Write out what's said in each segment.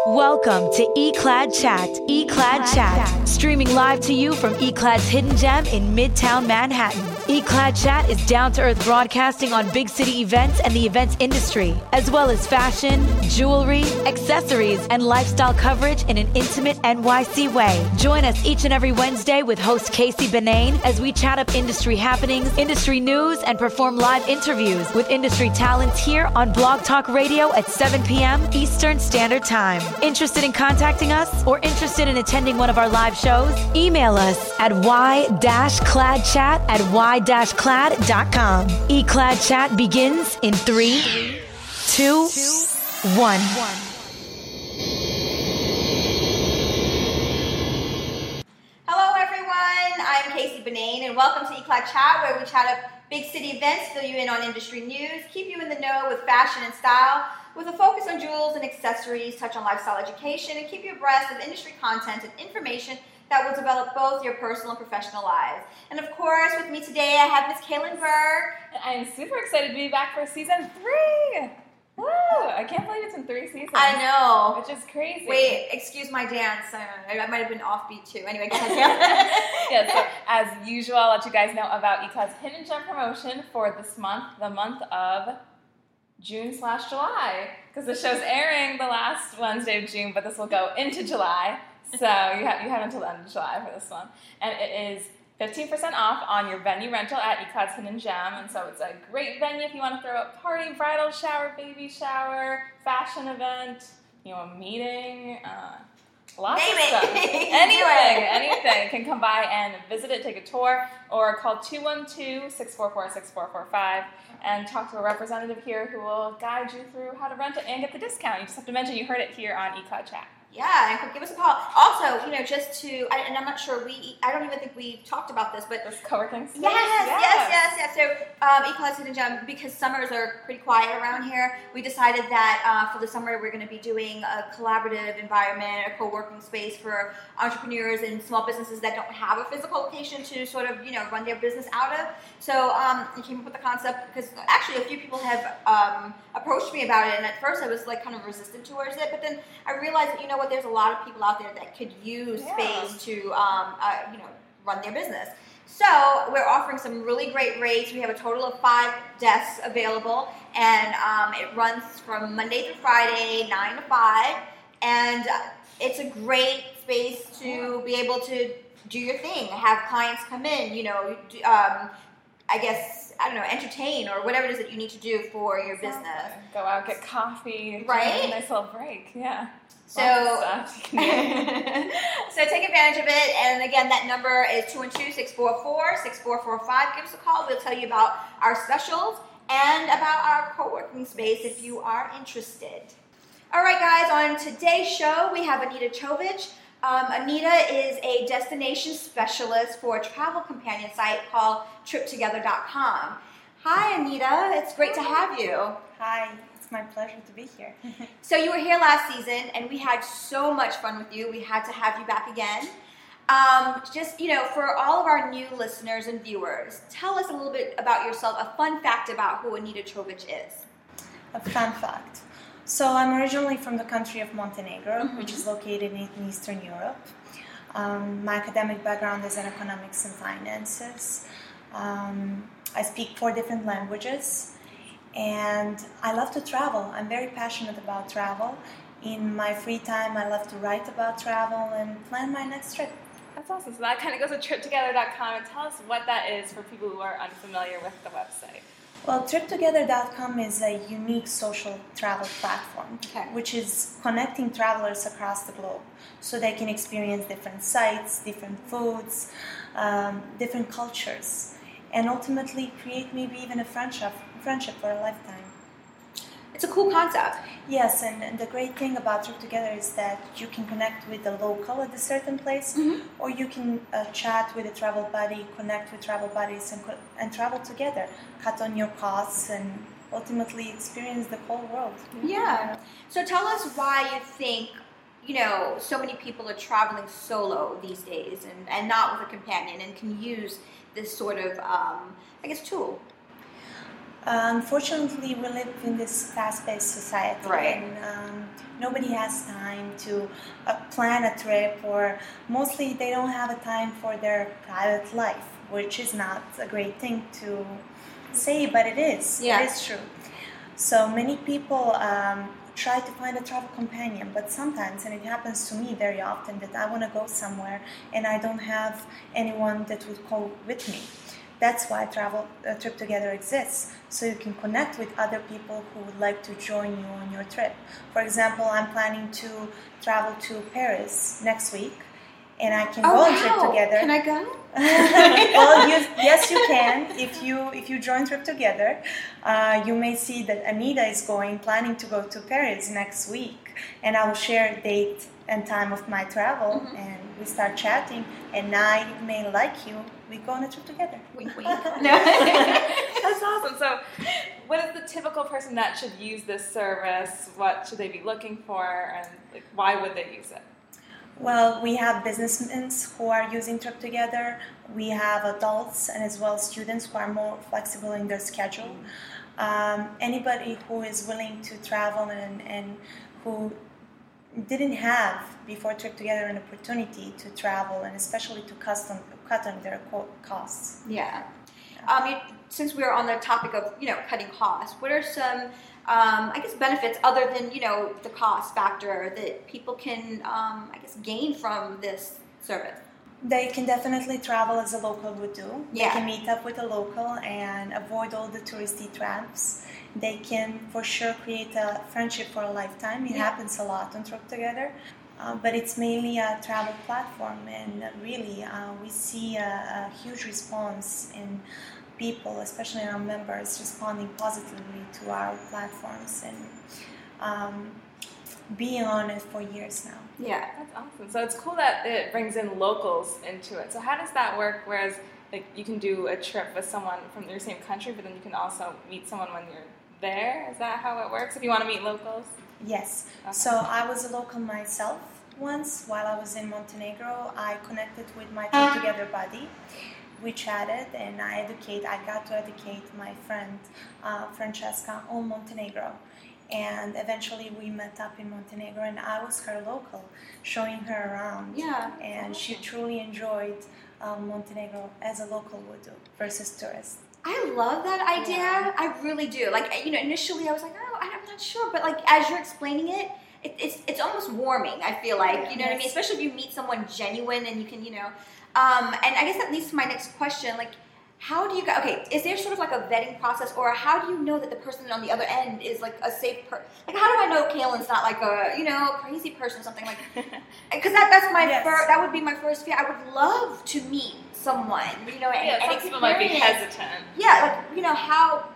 Welcome to eClad Chat. eClad Chat, streaming live to you from eClad's hidden gem in Midtown Manhattan. eClad Chat is down-to-earth broadcasting on big city events and the events industry, as well as fashion, jewelry, accessories, and lifestyle coverage in an intimate NYC way. Join us each and every Wednesday with host Casey Benane as we chat up industry happenings, industry news, and perform live interviews with industry talents here on Blog Talk Radio at 7 p.m. Eastern Standard Time. Interested in contacting us or interested in attending one of our live shows? Email us at y-cladchat@y-clad.com. eClad Chat begins in 3, 2, 1. Hello everyone, I'm Casey Benane and welcome to eClad Chat, where we chat up big city events, fill you in on industry news, keep you in the know with fashion and style, with a focus on jewels and accessories, touch on lifestyle education, and keep you abreast of industry content and information that will develop both your personal and professional lives. And of course, with me today, I have Ms. Kaylin Berg. I'm super excited to be back for season 3. Woo! I can't believe it's in 3 seasons. I know. Which is crazy. Wait, excuse my dance. I might have been offbeat too. Anyway, go ahead, Kaylin. Yeah, so as usual, I'll let you guys know about eClad's Hidden Gem promotion for this month, the month of June/July, because the show's airing the last Wednesday of June, but this will go into July, so you have until the end of July for this one. And it is 15% off on your venue rental at eClad's Hidden Gem, and so it's a great venue if you want to throw a party, bridal shower, baby shower, fashion event, a meeting, lots of stuff. Anything. You can come by and visit it, take a tour, or call 212-644-6445 and talk to a representative here who will guide you through how to rent it and get the discount. You just have to mention you heard it here on eClad Chat. Yeah, and give us a call. Also, just to, and I'm not sure, I don't even think we talked about this, but... This co-working space? Yes. So, eClad's Hidden Gem, because summers are pretty quiet around here, we decided that for the summer we're going to be doing a collaborative environment, a co-working space for entrepreneurs and small businesses that don't have a physical location to sort of, run their business out of. So, we came up with the concept because actually a few people have approached me about it, and at first I was kind of resistant towards it, but then I realized that, there's a lot of people out there that could use space to, run their business. So we're offering some really great rates. We have a total of 5 desks available, and it runs from Monday through Friday, 9 to 5, and it's a great space to be able to do your thing, have clients come in, entertain or whatever it is that you need to do for your business. Go out, get coffee, right? A nice little break, yeah. So take advantage of it. And again, that number is 212-644-6445. Give us a call. We'll tell you about our specials and about our co-working space if you are interested. All right, guys, on today's show, we have Anita Chovich. Anita is a destination specialist for a travel companion site called TripTogether.com. Hi, Anita. It's great to have you. Hi. It's my pleasure to be here. So you were here last season, and we had so much fun with you. We had to have you back again. For all of our new listeners and viewers, tell us a little bit about yourself, a fun fact about who Anita Chovich is. A fun fact. So I'm originally from the country of Montenegro, which is located in Eastern Europe. My academic background is in economics and finances. I speak 4 different languages. And I love to travel. I'm very passionate about travel. In my free time, I love to write about travel and plan my next trip. That's awesome. So that kind of goes to TripTogether.com. And tell us what that is for people who are unfamiliar with the website. Well, TripTogether.com is a unique social travel platform, which is connecting travelers across the globe so they can experience different sites, different foods, different cultures, and ultimately create maybe even a friendship for a lifetime. It's a cool concept. Yes, and the great thing about Trip Together is that you can connect with a local at a certain place, or you can chat with a travel buddy, connect with travel buddies, and travel together, cut on your costs, and ultimately experience the whole world. Yeah. So tell us why you think, so many people are traveling solo these days and not with a companion and can use this sort of, tool. Unfortunately, we live in this fast-paced society, Right. and nobody has time to plan a trip, or mostly they don't have a time for their private life, which is not a great thing to say, but it is. Yeah. It is true. So many people try to find a travel companion, but sometimes, and it happens to me very often, that I want to go somewhere and I don't have anyone that would go with me. That's why Trip Together exists, so you can connect with other people who would like to join you on your trip. For example, I'm planning to travel to Paris next week, and I can go on Trip Together. Can I go? Well, yes, you can. If you join Trip Together, you may see that Anita is planning to go to Paris next week, and I will share a date and time of my travel, and we start chatting, and I may like you. We go on a trip together. Wink, wink. That's awesome. So, what is the typical person that should use this service? What should they be looking for, and why would they use it? Well, we have businessmen who are using Trip Together. We have adults and as well students who are more flexible in their schedule. Anybody who is willing to travel and who didn't have before Trip Together an opportunity to travel, and especially to cut on their costs. Yeah. Since we're on the topic of cutting costs, what are some benefits other than the cost factor that people can gain from this service? They can definitely travel as a local would do. Yeah. They can meet up with a local and avoid all the touristy traps. They can for sure create a friendship for a lifetime. It happens a lot on Trip Together. But it's mainly a travel platform, and really we see a huge response in people, especially our members, responding positively to our platforms and being on it for years now. Yeah. That's awesome. So it's cool that it brings in locals into it. So how does that work? Whereas you can do a trip with someone from your same country, but then you can also meet someone when you're there. Is that how it works if you want to meet locals? Yes. Okay. So I was a local myself once while I was in Montenegro. I connected with my Trip Together buddy. We chatted, and I got to educate my friend Francesca on Montenegro. And eventually we met up in Montenegro, and I was her local, showing her around. Yeah. And she truly enjoyed Montenegro as a local would do versus tourist. I love that idea. Yeah. I really do. Initially I was like, oh, I'm not sure. But as you're explaining it, it's almost warming, I feel like. You know what I mean? Especially if you meet someone genuine and you can, and I guess that leads to my next question. How do you is there sort of a vetting process, or how do you know that the person on the other end is a safe person? How do I know Kaylin's not a crazy person or something because that's my that would be my first fear. I would love to meet someone, and some people might be hesitant. Yeah, how,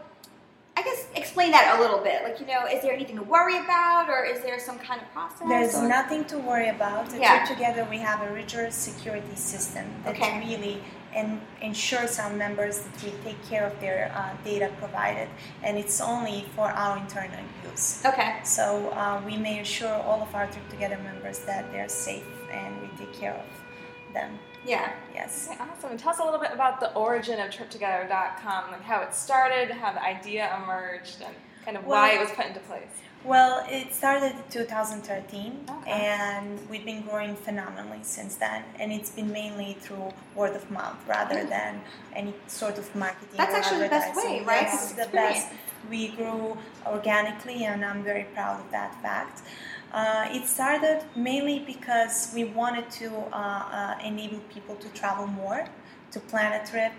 explain that a little bit. Is there anything to worry about, or is there some kind of process? There's nothing to worry about. At Yeah. Trip Together, we have a rigorous security system that really ensures our members that we take care of their data provided, and it's only for our internal use. Okay. So we may assure all of our Trip Together members that they're safe and we take care of them. Yeah. Yes. Okay, awesome. Tell us a little bit about the origin of TripTogether.com, how it started, how the idea emerged, and kind of why it was put into place. Well, it started in 2013, Okay. and we've been growing phenomenally since then. And it's been mainly through word of mouth rather than any sort of marketing. That's or actually the best advertising. way, right? Yes, It's the experience. best. We grew organically, and I'm very proud of that fact. It started mainly because we wanted to enable people to travel more, to plan a trip,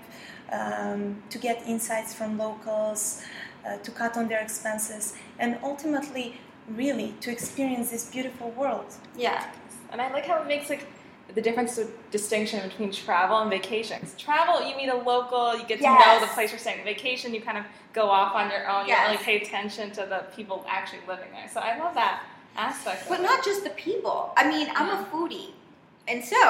to get insights from locals, to cut on their expenses, and ultimately, really, to experience this beautiful world. Yeah. And I like how it makes the difference, the distinction between travel and vacation. 'Cause travel, you meet a local, you get to know the place you're staying. Vacation, you kind of go off on your own. You don't really pay attention to the people actually living there. So I love that aspect. But not just the people. I mean, I'm a foodie, and so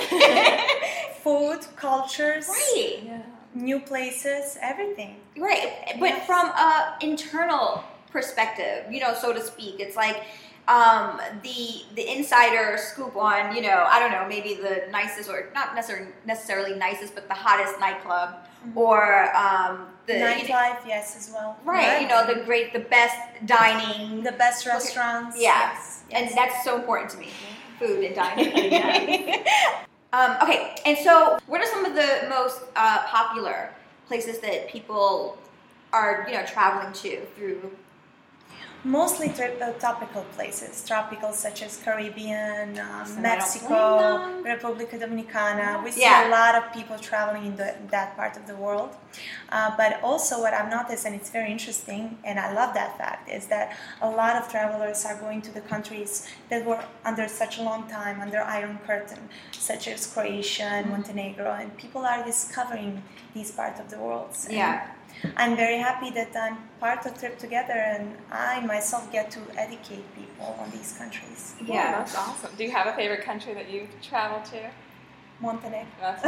Food, cultures, right. Yeah. new places, everything. Right, but from a internal perspective, so to speak, it's the insider scoop on, I don't know, maybe the nicest, or not necessarily nicest, but the hottest nightclub, or the nightlife, yes, as well. Right, the best dining, the best restaurants. Yeah, yes. And that's so important to me, food and dining. Okay, and so what are some of the most popular places that people are, traveling to through? Mostly tropical places, tropical such as Caribbean, Mexico, República Dominicana. We see a lot of people traveling in that part of the world. But also what I've noticed, and it's very interesting, and I love that fact, is that a lot of travelers are going to the countries that were under such a long time, under Iron Curtain, such as Croatia and Montenegro, and people are discovering these parts of the world. Yeah. I'm very happy that I'm part of Trip Together, and I myself get to educate people on these countries. Yeah, that's awesome. Do you have a favorite country that you've traveled to? Montenegro.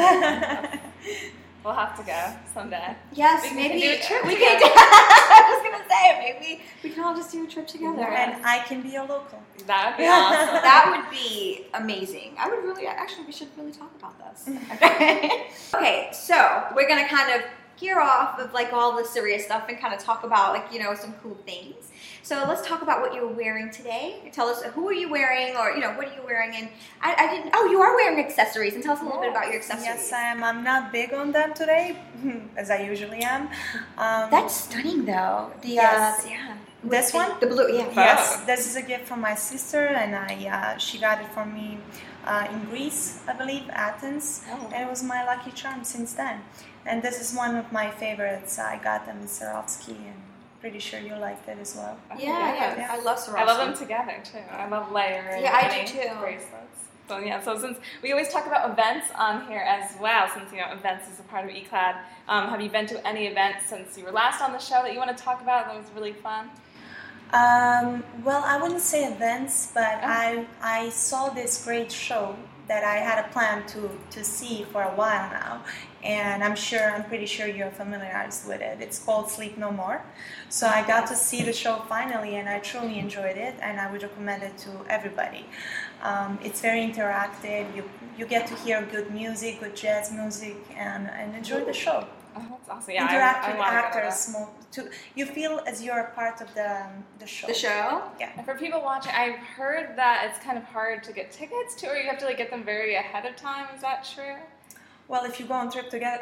We'll have to go someday. Yes, maybe we can do a trip we together. can. I was gonna say maybe we can all just do a trip together, and I can be a local. That would be awesome. That would be amazing. I would really, actually, we should really talk about this. Okay, so we're gonna kind of gear off of like all the serious stuff and kind of talk about some cool things. So let's talk about what you're wearing today. Tell us, who are you wearing, or what are you wearing? And I didn't. Oh, you are wearing accessories, and tell us a little bit about your accessories. Yes, I am. I'm not big on them today, as I usually am. That's stunning, though. Yes. This one, the blue. Yeah. Yes, this is a gift from my sister, and she got it for me in Greece, I believe, Athens, and it was my lucky charm since then. And this is one of my favorites. I got them in Swarovski, and pretty sure you liked it as well. Yeah. I love Swarovski. I love them together too. I love layering. Yeah, I do too. Bracelets. So since we always talk about events on here as well, since events is a part of eClad, have you been to any events since you were last on the show that you want to talk about that was really fun? Well, I wouldn't say events, but I saw this great show that I had a plan to see for a while now, and I'm pretty sure you're familiarized with it. It's called Sleep No More. So I got to see the show finally, and I truly enjoyed it, and I would recommend it to everybody. It's very interactive. You get to hear good music, good jazz music, and enjoy the show. Oh, that's awesome. Yeah, Interact I with actors. You feel as you're a part of the show. The show? Yeah. And for people watching, I've heard that it's kind of hard to get tickets to, or you have to get them very ahead of time. Is that true? Well, if you go on Trip Together.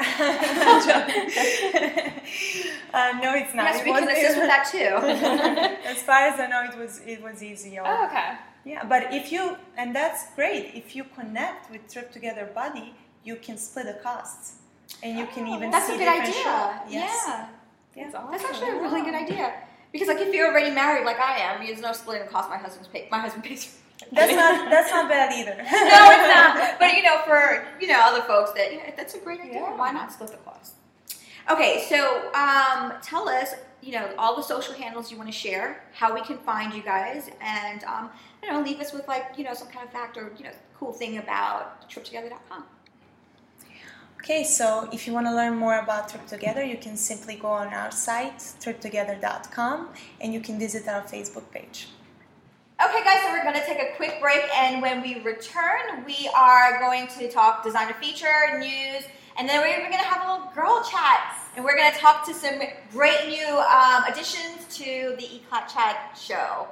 No, it's not. Yes, we can assist with that too. As far as I know, it was easy. Oh, okay. Yeah, but and that's great. If you connect with Trip Together Buddy, you can split the costs. And you can even see different shows. That's a good idea. Yes. Yeah. That's awesome. That's actually a really good idea. Because if you're already married like I am, there's no splitting the cost. My husband pays for it. That's not bad either. No, it's not. But for other folks that's a great idea. Yeah. Why not split the cost? Okay, so tell us all the social handles you want to share, how we can find you guys, and leave us with some kind of fact or cool thing about triptogether.com. Okay, so if you want to learn more about Trip Together, you can simply go on our site, triptogether.com, and you can visit our Facebook page. Okay, guys, so we're going to take a quick break, and when we return, we are going to talk designer feature, news, and then we're going to have a little girl chat, and we're going to talk to some great new additions to the eClad Chat show.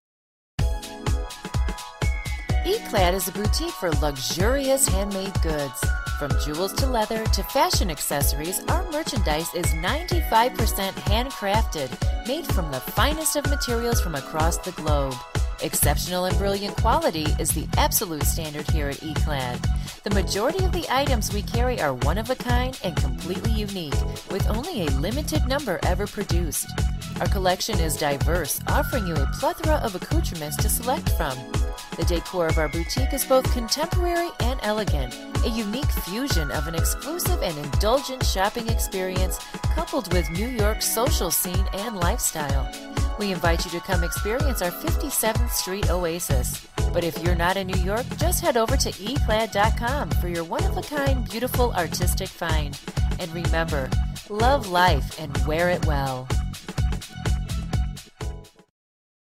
eClad is a boutique for luxurious handmade goods. From jewels to leather to fashion accessories, our merchandise is 95% handcrafted, made from the finest of materials from across the globe. Exceptional and brilliant quality is the absolute standard here at eClad. The majority of the items we carry are one-of-a-kind and completely unique, with only a limited number ever produced. Our collection is diverse, offering you a plethora of accoutrements to select from. The decor of our boutique is both contemporary and elegant, a unique fusion of an exclusive and indulgent shopping experience coupled with New York's social scene and lifestyle. We invite you to come experience our 57th Street oasis. But if you're not in New York, just head over to eclad.com for your one-of-a-kind, beautiful, artistic find. And remember, love life and wear it well. So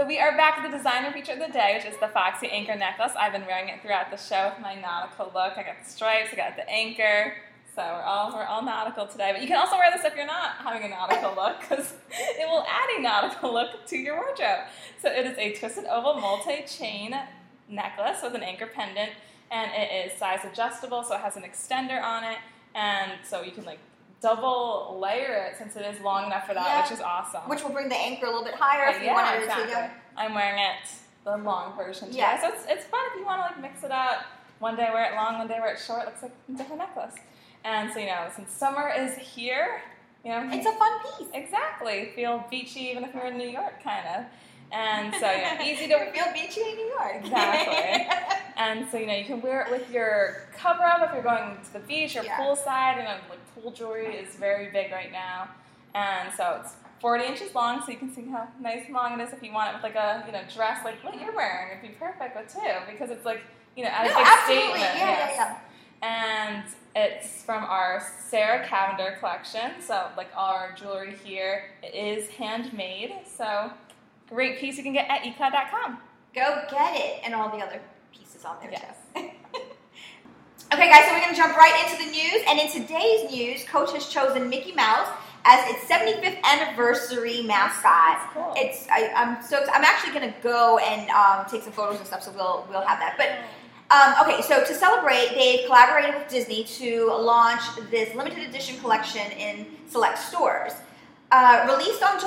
So we are back with the designer feature of the day, which is the Foxy Anchor necklace. I've been wearing it throughout the show with my nautical look. I got the stripes, I got the anchor. So we're all nautical today. But you can also wear this if you're not having a nautical look, because it will add a nautical look to your wardrobe. So it is a twisted oval multi-chain necklace with an anchor pendant, and it is size adjustable, so it has an extender on it, and so you can like double layer it since it is long enough for that, which is awesome. Which will bring the anchor a little bit higher if you wanted exactly. to. I'm wearing it, the long version today. Yeah. So it's fun if you want to like mix it up. One day wear it long, one day wear it short. It looks like a different necklace. And so, since summer is here, it's a fun piece. Exactly. Feel beachy even if you're in New York, kind of. And so, easy to feel beachy in New York. Exactly. And so, you can wear it with your cover-up if you're going to the beach or poolside. Like pool jewelry is very big right now. And so it's 40 inches long, so you can see how nice and long it is if you want it with like a, dress like what you're wearing. It'd be perfect with too, because it's like, at a big absolutely. statement. Yeah. And it's from our Sarah Cavender collection. So like our jewelry here, it is handmade. So great piece you can get at eclad.com. Go get it, and all the other pieces on there too. Yes. Okay, guys, so we're going to jump right into the news. And in today's news, Coach has chosen Mickey Mouse as its 75th anniversary mascot. Cool. I'm actually going to go and take some photos and stuff, so we'll have that. But okay, so to celebrate, they've collaborated with Disney to launch this limited edition collection in select stores. Released on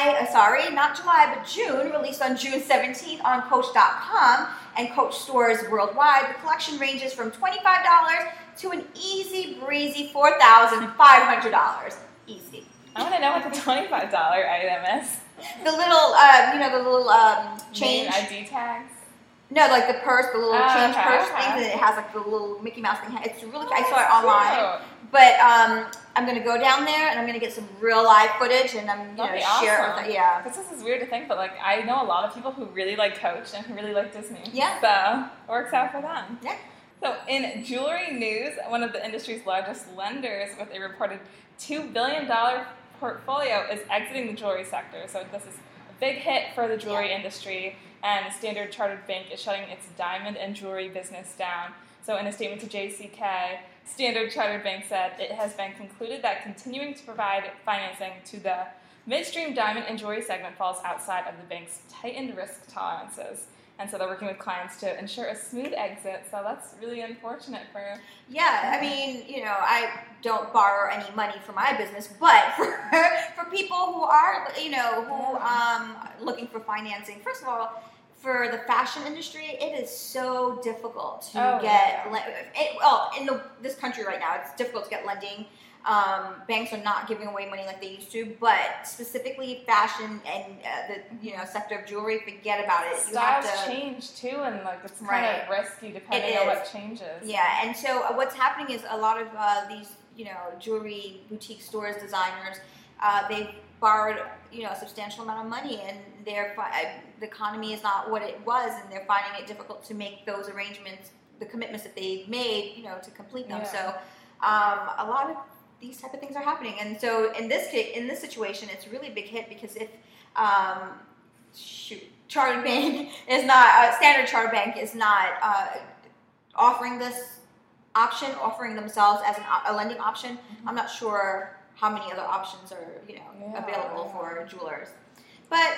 June, released on June 17th on Coach.com and Coach stores worldwide. The collection ranges from $25 to an easy breezy $4,500. Easy. I want to know what the $25 item is. The little, change. ID tags? No, like the purse, the little change purse okay. thing, and it has like the little Mickey Mouse thing. It's really, I saw it online. Cute. But I'm going to go down there and I'm going to get some real live footage and I'm going to share it with it. Yeah. Because this is weird to think, but like I know a lot of people who really like Coach and who really like Disney. Yeah. So it works out for them. Yeah. So in jewelry news, one of the industry's largest lenders with a reported $2 billion portfolio is exiting the jewelry sector. So this is a big hit for the jewelry industry, and Standard Chartered Bank is shutting its diamond and jewelry business down. So in a statement to JCK, Standard Chartered Bank said it has been concluded that continuing to provide financing to the midstream diamond and jewelry segment falls outside of the bank's tightened risk tolerances. And so they're working with clients to ensure a smooth exit. So that's really unfortunate for... Yeah, I mean, I don't borrow any money for my business, but for people who are, looking for financing, first of all, for the fashion industry, it is so difficult to get... this country right now, it's difficult to get lending. Banks are not giving away money like they used to, but specifically fashion and the sector of jewelry, forget about it. Styles change too, and like it's kind of risky depending on what changes. Yeah, and so what's happening is a lot of these jewelry boutique stores, designers, they've borrowed a substantial amount of money, and the economy is not what it was, and they're finding it difficult to make those arrangements, the commitments that they've made, to complete them. Yeah. So a lot of these type of things are happening, and so in this situation, it's really a big hit because if Chartered Bank is not Standard Chartered Bank is not offering this option, offering themselves as a lending option, I'm not sure how many other options are available for jewelers. But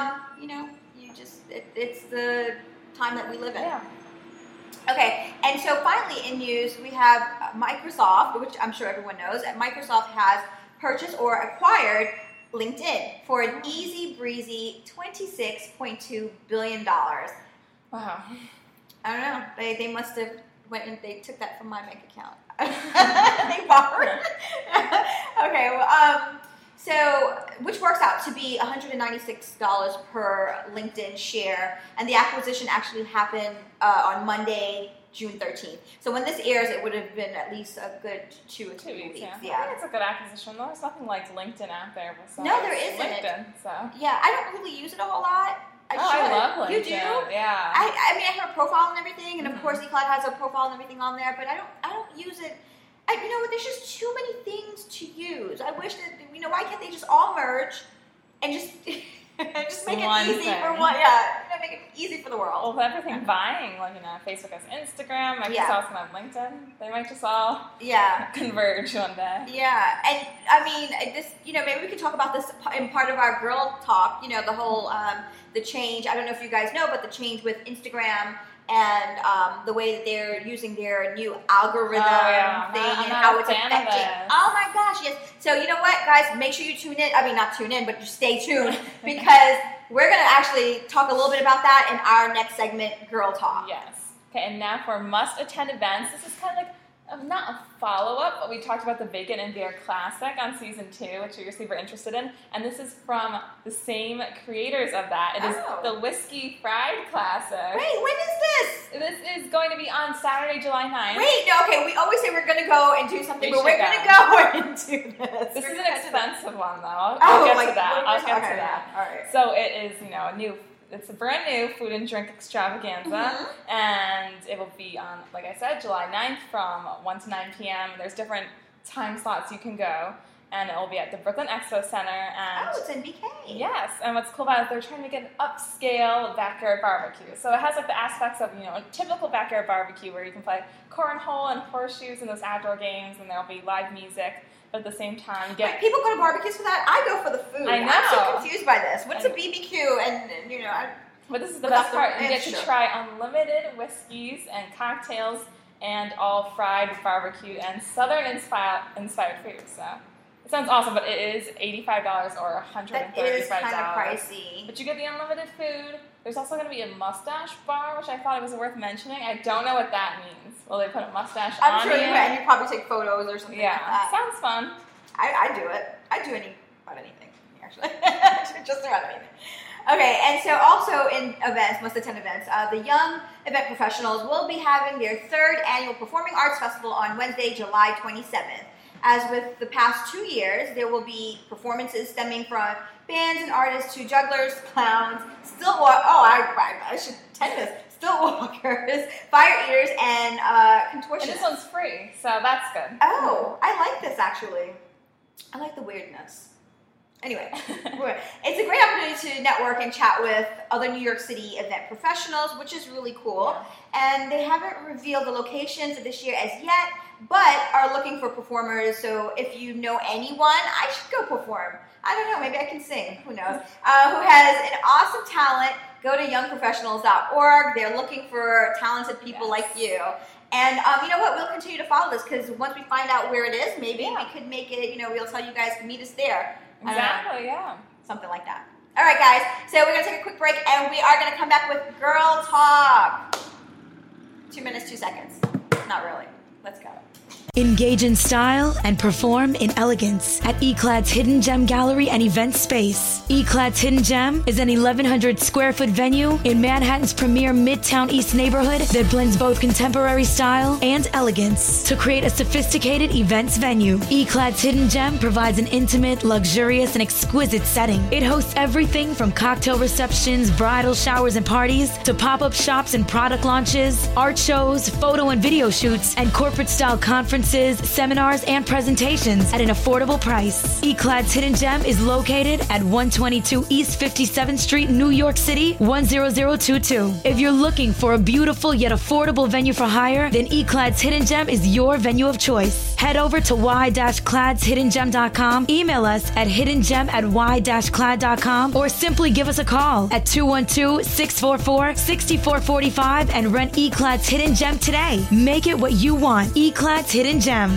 it's the time that we live in. Yeah. Okay, and so finally in news, we have Microsoft, which I'm sure everyone knows. Microsoft has purchased or acquired LinkedIn for an easy breezy $26.2 billion. Wow. I don't know. They must have went and they took that from my bank account. They borrowed. Okay, well, so which works out to be $196 per LinkedIn share, and the acquisition actually happened on Monday, June 13th. So when this airs, it would have been at least a good 2 or 3 weeks. Yeah. I think it's a good acquisition. There's nothing like LinkedIn out there besides No, there isn't. LinkedIn. So yeah, I don't really use it a whole lot. I love LinkedIn. You do? Yeah. I mean, I have a profile and everything, and of course, Eclad has a profile and everything on there, but I don't use it. There's just too many things to use. I wish that, why can't they just all merge and just Just make One it easy thing. for one. Yeah, make it easy for the world. Well, with everything vying, like, Facebook has Instagram, Microsoft's gonna have LinkedIn. They might just all converge one day. Yeah, and I mean, this, maybe we could talk about this in part of our girl talk. The whole the change. I don't know if you guys know, but the change with Instagram and the way that they're using their new algorithm thing and how it's affecting. Oh my gosh, yes. So you know what, guys? Make sure you tune in. I mean, not tune in, but just stay tuned because we're going to actually talk a little bit about that in our next segment, Girl Talk. Yes. Okay, and now for must-attend events. This is kind of like not a follow-up, but we talked about the Bacon and Beer Classic on Season 2, which you're super interested in. And this is from the same creators of that. It is the Whiskey Fried Classic. Wait, when is this? This is going to be on Saturday, July 9th. Wait, no, okay, we always say we're going to go and do something, but we're going to go and do this. This is an expensive one, though. I'll get to that. All right. So it is, it's a brand new food and drink extravaganza, and it will be on, like I said, July 9th from 1 to 9 p.m. There's different time slots you can go, and it will be at the Brooklyn Expo Center. And it's in BK. Yes, and what's cool about it is they're trying to make an upscale backyard barbecue. So it has like the aspects of, a typical backyard barbecue where you can play cornhole and horseshoes and those outdoor games, and there'll be live music. But at the same time, Wait, people go to barbecues for that? I go for the food. I know. I'm so confused by this. What's a BBQ? But this is the best part. You get to try unlimited whiskeys and cocktails, and all fried, barbecued, and Southern-inspired food. So it sounds awesome, but it is $85 or $135. That is kind of pricey. But you get the unlimited food. There's also going to be a mustache bar, which I thought it was worth mentioning. I don't know what that means. Will they put a mustache on I'm sure you will, and you probably take photos or something like that. Sounds fun. I do it. I do about anything, actually. Just about anything. Okay, and so also in events, must-attend events, the Young Event Professionals will be having their 3rd annual Performing Arts Festival on Wednesday, July 27th. As with the past 2 years, there will be performances stemming from bands and artists to jugglers, clowns, I should tell you this, still walkers, fire eaters, and contortionists. And this one's free, so that's good. Oh, I like this actually. I like the weirdness. Anyway, it's a great opportunity to network and chat with other New York City event professionals, which is really cool. And they haven't revealed the locations of this year as yet, but are looking for performers. So if you know anyone, I should go perform. I don't know, maybe I can sing, who knows, who has an awesome talent. Go to youngprofessionals.org. They're looking for talented people like you. And you know what? We'll continue to follow this because once we find out where it is, maybe we could make it, we'll tell you guys to meet us there. Exactly, Something like that. All right, guys. So we're going to take a quick break, and we are going to come back with Girl Talk. 2 minutes, 2 seconds. Not really. Let's go. Engage in style and perform in elegance at Eclad's Hidden Gem Gallery and Event Space. Eclad's Hidden Gem is an 1,100 square foot venue in Manhattan's premier Midtown East neighborhood that blends both contemporary style and elegance to create a sophisticated events venue. Eclad's Hidden Gem provides an intimate, luxurious, and exquisite setting. It hosts everything from cocktail receptions, bridal showers and parties, to pop-up shops and product launches, art shows, photo and video shoots, and corporate-style conferences, seminars, and presentations at an affordable price. Eclad's Hidden Gem is located at 122 East 57th Street, New York City, 10022. If you're looking for a beautiful yet affordable venue for hire, then Eclad's Hidden Gem is your venue of choice. Head over to y-cladshidden-gem.com, email us at hiddengem@y-clad.com, or simply give us a call at 212-644-6445 and rent Eclad's Hidden Gem today. Make it what you want. Eclad's Hidden Gem.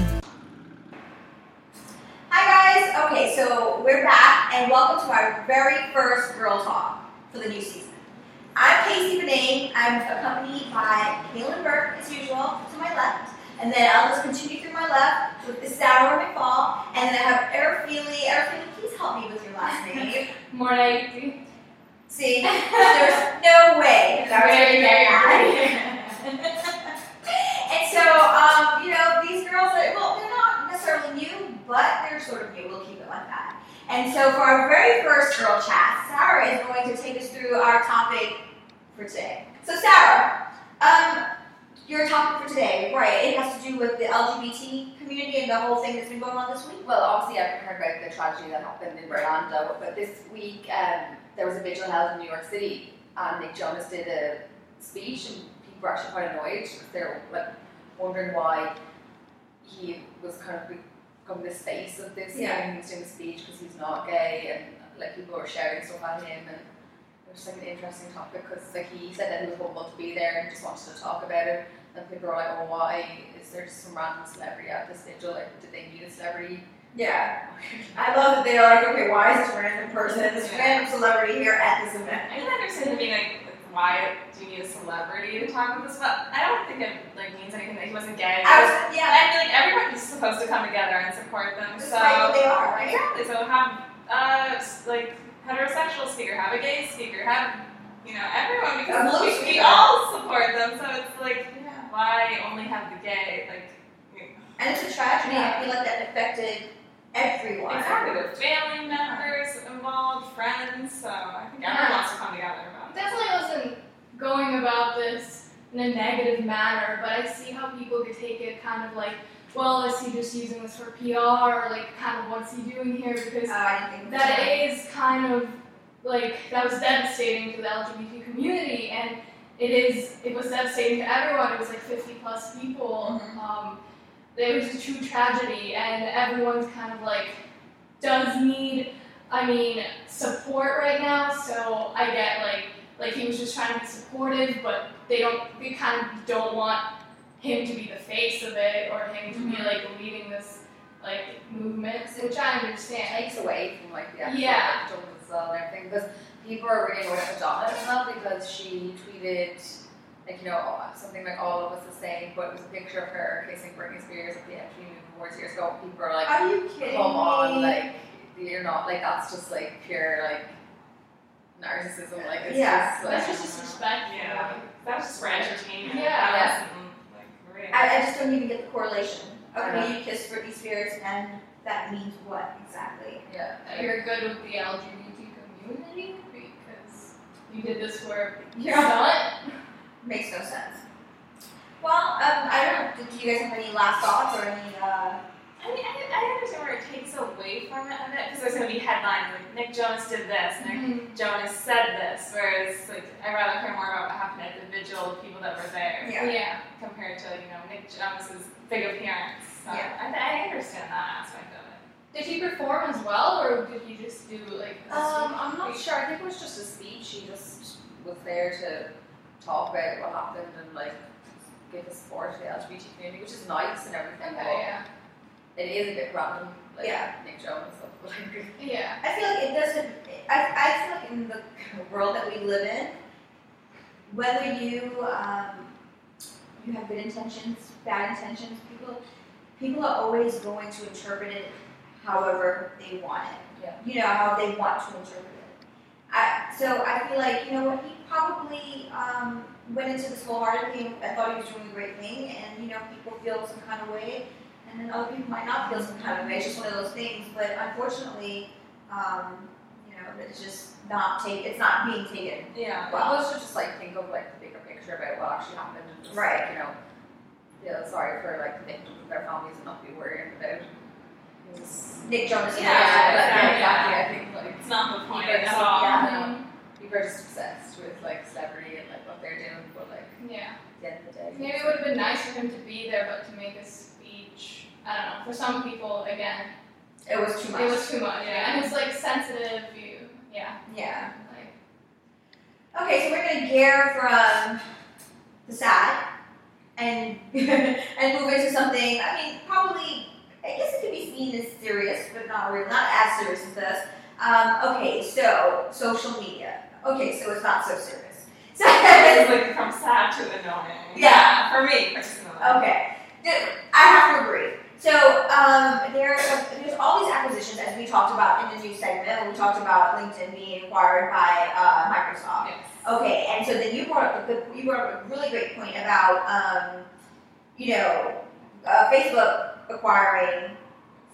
Hi guys. Okay, so we're back and welcome to our very first Girl Talk for the new season. I'm Casey Benet. I'm accompanied by Kaylin Burke as usual to my left, and then I'll just continue through my left with Sarah McFall, and then I have Eric Feely. Eric Feely, please help me with your last name. Morning. See, there's no way that I was going to get that. And so, these girls, they're not necessarily new, but they're sort of new. We'll keep it like that. And so for our very first girl chat, Sarah is going to take us through our topic for today. So Sarah, your topic for today, right? It has to do with the LGBT community and the whole thing that's been going on this week. Well, obviously, I've heard about the tragedy that happened in Orlando, but this week there was a vigil held in New York City, and Nick Jonas did a speech, and people were actually quite annoyed. They're like wondering why he was kind of become this face of this thing. He's doing a speech because he's not gay, and like people were shouting stuff at him, and it was like an interesting topic because like he said that he was hopeful to be there and just wanted to talk about it. And people are like, oh, why is there just some random celebrity at this vigil? Like, did they need a celebrity? Yeah. I love that they're like, okay, why is this random person, this random celebrity here at this event? I can understand being like, why do you need a celebrity to talk about this? But I don't think it like means anything that he wasn't gay. I feel like everyone's supposed to come together and support them. That's so right, they are, right? Exactly. So have like heterosexual speaker, have a gay speaker, have everyone, because we all support them. So it's like, why only have the gay? Like, and it's a tragedy. I feel like that affected everyone. Exactly. With family members involved, friends. So I think everyone wants to come together about it. Definitely wasn't going about this in a negative manner, but I see how people could take it kind of like, well, is he just using this for PR, or like kind of what's he doing here? Because that is kind of like, that was devastating to the LGBT community, and it was devastating to everyone. It was like 50 plus people. It was a true tragedy, and everyone's kind of like does need, support right now. So I get like he was just trying to be supportive, but they kind of don't want him to be the face of it, or him to be like leading this like movement, which I understand. It takes away from like the actual and everything, because people are really annoyed at Madonna as well, because she tweeted like, something like all of us the same, but it was a picture of her kissing Britney Spears at the MTV Movie Awards years ago. People are like, are you kidding come on, me? like, you're not, like, that's just like pure like narcissism, like it's that's just like, just disrespect. Yeah, that's just for entertainment. Yeah. I just don't even get the correlation. Okay, you kissed Britney Spears, and that means what exactly? Yeah. You're good with the LGBT community because you did this for your son. Makes no sense. Well, I don't know. Do you guys have any last thoughts or any? I understand where it takes away from it a bit, because there's going to be headlines like Nick Jonas did this, Nick Jonas said this, whereas like I'd rather hear more about what happened at the vigil, the people that were there, compared to Nick Jonas's big appearance. So I understand that aspect of it. Did he perform as well, or did he just do like? I'm not sure. I think it was just a speech. He just was there to talk about what happened and like give his support to the LGBT community, which is nice and everything. Okay, It is a bit random, like Nick Jonas. Yeah. I feel like it doesn't. I feel like in the world that we live in, whether you have good intentions, bad intentions, people are always going to interpret it however they want it. Yeah. How they want to interpret it. So I feel like, he probably went into this wholeheartedly. I thought he was doing a great thing, and people feel some kind of way, and then other people might not feel some kind of way. It's just one of those things. But unfortunately, it's just not it's not being taken. Yeah. Well, let's just like think of like the bigger picture about what actually happened, and just feel sorry for like the victims of their families and not be worrying about Nick Jonas. Exactly. I think like It's not the point people are at just, all. people are just obsessed with like celebrity and like what they're doing, but like at the end of the day, Maybe it would have been nice for him to be there, but to make a speech, I don't know. For some people, again, it was too much. It was too much. Yeah, and it's like sensitive. Yeah. Okay, so we're gonna gear from the sad and move into something. Probably. I guess it could be seen as serious, but not as serious as this. Okay, so social media. Okay, so it's not so serious. So It's like from sad to annoying. Yeah. For me personally. Okay, I have to agree. So there's all these acquisitions, as we talked about in the news segment, when we talked about LinkedIn being acquired by Microsoft. Yes. Okay, and so then you brought up a really great point about Facebook acquiring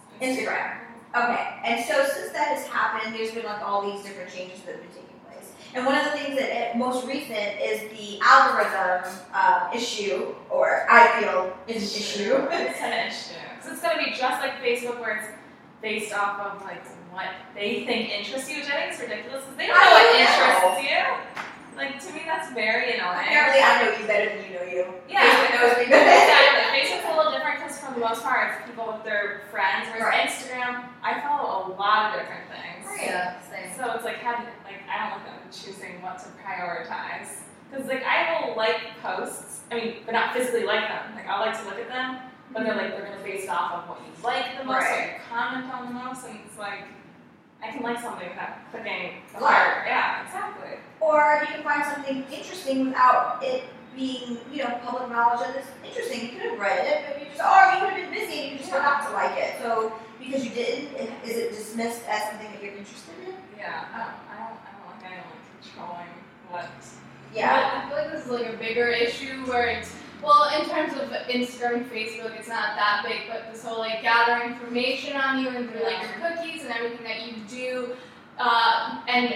Instagram. Okay, and so since that has happened, there's been like all these different changes that have been taking place. And one of the things that most recent is the algorithm issue, or I feel is an issue. It's an issue. Because it's going to be just like Facebook, where it's based off of like what they think interests you, which I think is ridiculous because they don't know what interests you. Like, to me, that's very annoying. Apparently, I know you better than you know you. Yeah. Facebook knows me better. Exactly. Facebook's a little different because for the most part, it's people with their friends. Whereas Instagram, I follow a lot of different things. Yeah, same. So it's like, I don't like them choosing what to prioritize. Because, like, I will like posts, but not physically like them. Like, I'll like to look at them, but they're really based off of what you like the most, or you comment on the most, and it's like, I can like something without clicking the heart. Yeah, exactly. Or you can find something interesting without it being, public knowledge that it's interesting. You could have read it, but you could have been busy and you just forgot to like it. So because you didn't, is it dismissed as something that you're interested in? Yeah, I don't like anyone controlling what. Yeah. I feel like this is like a bigger issue where it's, well, in terms of Instagram and Facebook, it's not that big, but this whole like gather information on you and through like your cookies and everything that you do, and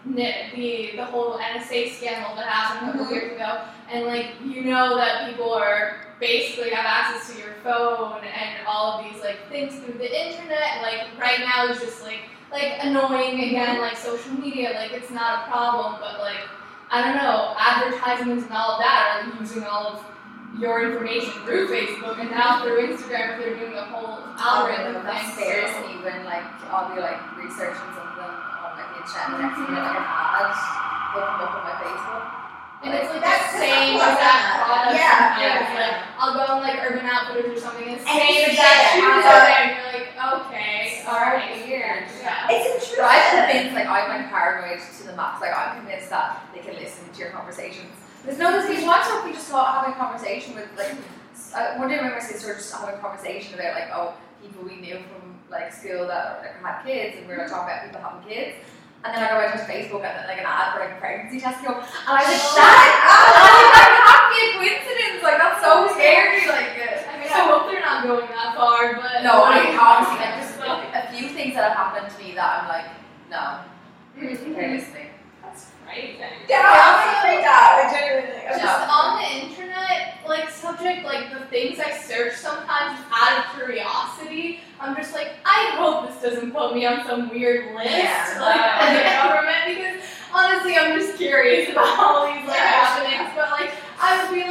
the whole NSA scandal that happened a couple years ago, and like that people are basically have access to your phone and all of these like things through the internet. Like right now is just like annoying again, like social media, like it's not a problem, but like I don't know, advertisements and all of that are using all of your information through Facebook and now through Instagram if they're doing the whole algorithm thing. That scares me when I'll be researching something on the internet and the next minute an ad will come up on my Facebook. And it's like the same exact product. Yeah. I'll go on Urban Outfitters or something and And same you exact see it. shoes are there and you're like, okay, alright, weird. Yeah. It's intrusive. But I'm convinced, I'm paranoid to the max. I'm convinced that they can listen to your conversations. There's these ones where we just having a conversation with, one day my sister was just having a conversation about, people we knew from, school that had kids, and we were talking about people having kids. And then I go out to Facebook and an ad for a pregnancy test came up, and I was like, that can't be a coincidence. That's so scary. I hope they're not going that far, but no, honestly, just a few things that have happened to me that I'm like, no, they're listening. That's frightening. Yeah, I'm freaked out. I genuinely. Just on the internet, subject, the things I search sometimes out of curiosity, I'm just like, I hope this doesn't put me on some weird list, from the government, because honestly, I'm just curious about all these, happenings, but, I would be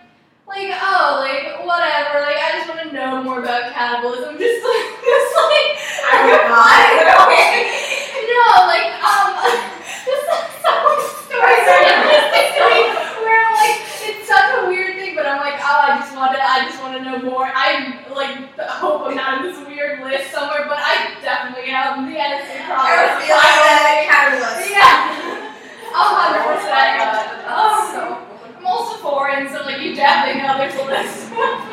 whatever, I just want to know more about cannibalism, just I would not. just some stories where it's such a weird thing, but I'm like, I just want to know more. I hope I'm not in this weird list somewhere, but I definitely have the NSA problem. Catalyst. Yeah, 100%. That's so cool. I'm also foreign, so you definitely know there's a list.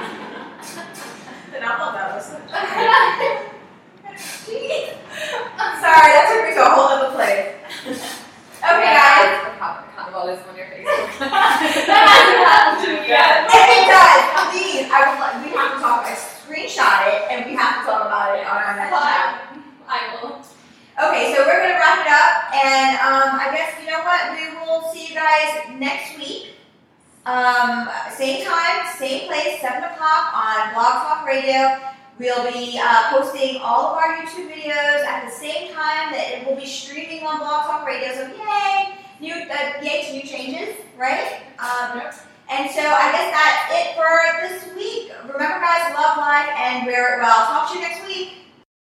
Then I'll love that list. Jeez. I'm sorry, that took me to a whole other place. Okay, guys. Cannibalism on your Facebook. That hasn't happened to me yet. If it does, please, we have to talk. Screenshot it, and we have to talk about it on our next chat. I will. Okay, so we're gonna wrap it up, and I guess we will see you guys next week. Same time, same place, 7 o'clock on Blog Talk Radio. We'll be posting all of our YouTube videos at the same time that it will be streaming on Blog Talk Radio. So yay to new changes, right? And so I guess that's it for this week. Remember, guys, love life, and I'll talk to you next week.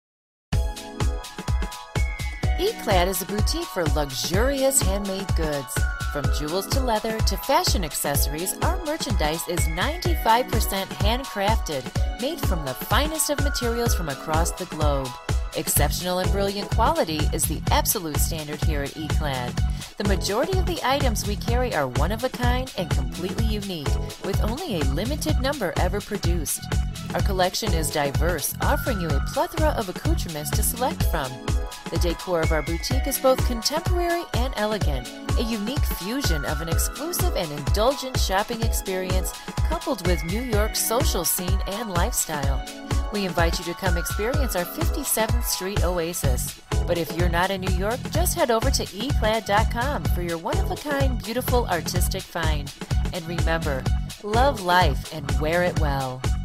eClad is a boutique for luxurious handmade goods. From jewels to leather to fashion accessories, our merchandise is 95% handcrafted, made from the finest of materials from across the globe. Exceptional and brilliant quality is the absolute standard here at eClad. The majority of the items we carry are one of a kind and completely unique, with only a limited number ever produced. Our collection is diverse, offering you a plethora of accoutrements to select from. The decor of our boutique is both contemporary and elegant, a unique fusion of an exclusive and indulgent shopping experience coupled with New York's social scene and lifestyle. We invite you to come experience our 57th Street Oasis. But if you're not in New York, just head over to eclad.com for your one-of-a-kind, beautiful, artistic find. And remember, love life and wear it well.